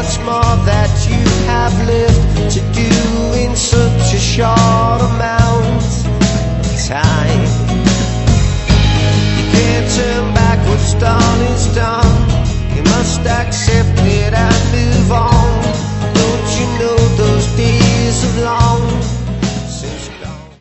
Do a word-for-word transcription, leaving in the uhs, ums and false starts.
much more that you have lived to do in such a short amount of time. You can't turn back, what's done is done. You must accept